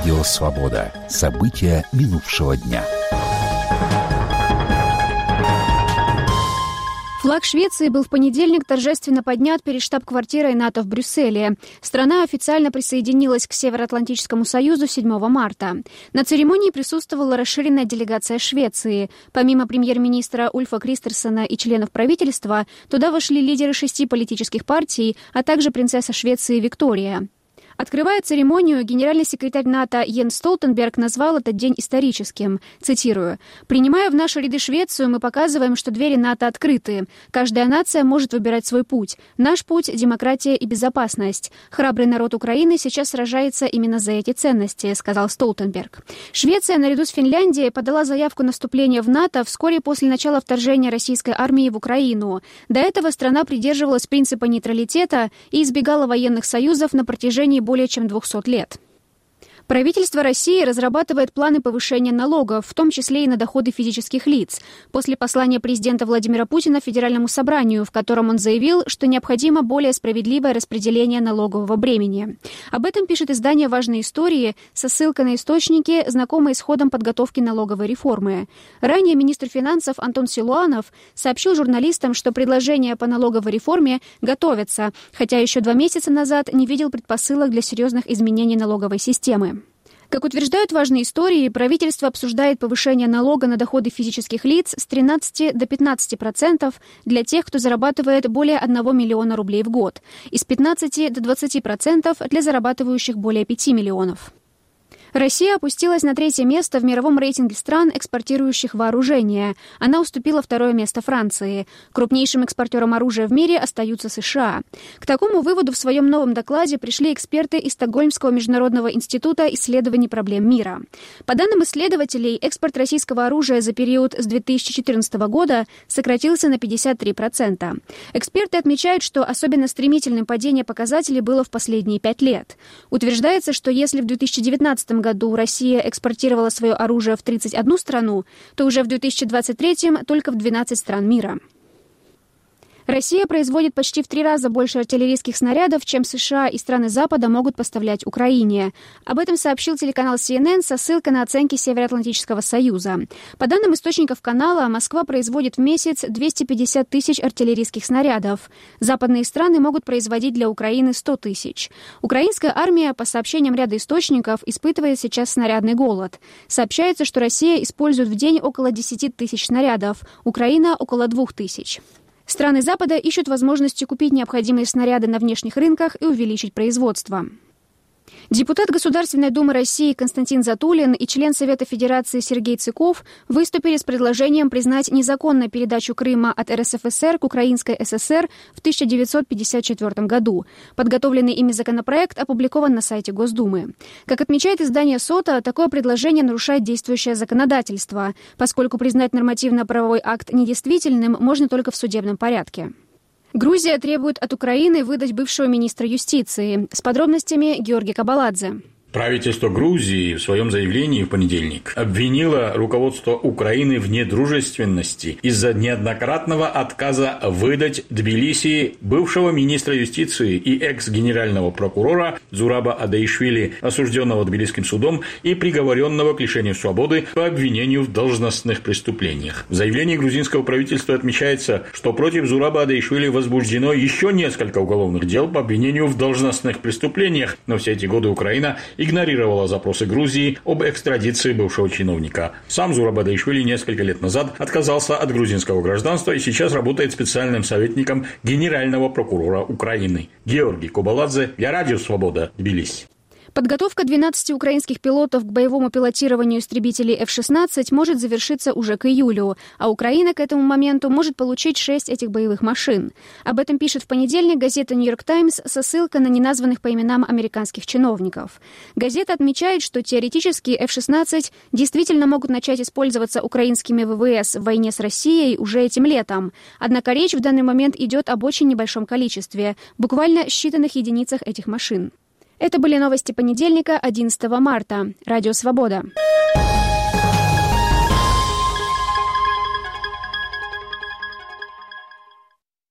Радио «Свобода». События минувшего дня. Флаг Швеции был в понедельник торжественно поднят перед штаб-квартирой НАТО в Брюсселе. Страна официально присоединилась к Североатлантическому союзу 7 марта. На церемонии присутствовала расширенная делегация Швеции. Помимо премьер-министра Ульфа Кристерсона и членов правительства, туда вошли лидеры 6 политических партий, а также принцесса Швеции Виктория. Открывая церемонию, генеральный секретарь НАТО Йенс Столтенберг назвал этот день историческим. Цитирую: «Принимая в наши ряды Швецию, мы показываем, что двери НАТО открыты. Каждая нация может выбирать свой путь. Наш путь – демократия и безопасность. Храбрый народ Украины сейчас сражается именно за эти ценности», – сказал Столтенберг. Швеция, наряду с Финляндией, подала заявку на вступление в НАТО вскоре после начала вторжения российской армии в Украину. До этого страна придерживалась принципа нейтралитета и избегала военных союзов на протяжении более чем 200 лет. Правительство России разрабатывает планы повышения налогов, в том числе и на доходы физических лиц, после послания президента Владимира Путина Федеральному собранию, в котором он заявил, что необходимо более справедливое распределение налогового бремени. Об этом пишет издание «Важные истории» со ссылкой на источники, знакомые с ходом подготовки налоговой реформы. Ранее министр финансов Антон Силуанов сообщил журналистам, что предложения по налоговой реформе готовятся, хотя еще 2 месяца назад не видел предпосылок для серьезных изменений налоговой системы. Как утверждают «Важные истории», правительство обсуждает повышение налога на доходы физических лиц с 13 до 15% для тех, кто зарабатывает более 1 миллиона рублей в год, и с 15 до 20% для зарабатывающих более 5 миллионов. Россия опустилась на 3-е место в мировом рейтинге стран, экспортирующих вооружение. Она уступила 2-е место Франции. Крупнейшим экспортером оружия в мире остаются США. К такому выводу в своем новом докладе пришли эксперты из Стокгольмского международного института исследований проблем мира. По данным исследователей, экспорт российского оружия за период с 2014 года сократился на 53%. Эксперты отмечают, что особенно стремительным падение показателей было в последние 5 лет. Утверждается, что если в 2019 году Россия экспортировала свое оружие в 31 страну, то уже в 2023 только в 12 стран мира. Россия производит почти в 3 раза больше артиллерийских снарядов, чем США и страны Запада могут поставлять Украине. Об этом сообщил телеканал CNN со ссылкой на оценки Североатлантического союза. По данным источников канала, Москва производит в месяц 250 тысяч артиллерийских снарядов. Западные страны могут производить для Украины 100 тысяч. Украинская армия, по сообщениям ряда источников, испытывает сейчас снарядный голод. Сообщается, что Россия использует в день около 10 тысяч снарядов, Украина – около 2 тысяч. Страны Запада ищут возможности купить необходимые снаряды на внешних рынках и увеличить производство. Депутат Государственной Думы России Константин Затулин и член Совета Федерации Сергей Цыков выступили с предложением признать незаконно передачу Крыма от РСФСР к Украинской ССР в 1954 году. Подготовленный ими законопроект опубликован на сайте Госдумы. Как отмечает издание «Сота», такое предложение нарушает действующее законодательство, поскольку признать нормативно-правовой акт недействительным можно только в судебном порядке. Грузия требует от Украины выдать бывшего министра юстиции. С подробностями Георгий Кабаладзе. Правительство Грузии в своем заявлении в понедельник обвинило руководство Украины в недружественности из-за неоднократного отказа выдать Тбилиси бывшего министра юстиции и экс-генерального прокурора Зураба Адаишвили, осужденного Тбилисским судом и приговоренного к лишению свободы по обвинению в должностных преступлениях. В заявлении грузинского правительства отмечается, что против Зураба Адаишвили возбуждено еще несколько уголовных дел по обвинению в должностных преступлениях, но все эти годы Украина игнорировала запросы Грузии об экстрадиции бывшего чиновника. Сам Зураб Адаишвили несколько лет назад отказался от грузинского гражданства и сейчас работает специальным советником генерального прокурора Украины. Георгий Кабаладзе для Радио «Свобода», Тбилиси. Подготовка 12 украинских пилотов к боевому пилотированию истребителей F-16 может завершиться уже к июлю, а Украина к этому моменту может получить 6 этих боевых машин. Об этом пишет в понедельник газета «Нью-Йорк Таймс» со ссылкой на неназванных по именам американских чиновников. Газета отмечает, что теоретически F-16 действительно могут начать использоваться украинскими ВВС в войне с Россией уже этим летом. Однако речь в данный момент идет об очень небольшом количестве, буквально считанных единицах этих машин. Это были новости понедельника, 11 марта. Радио «Свобода».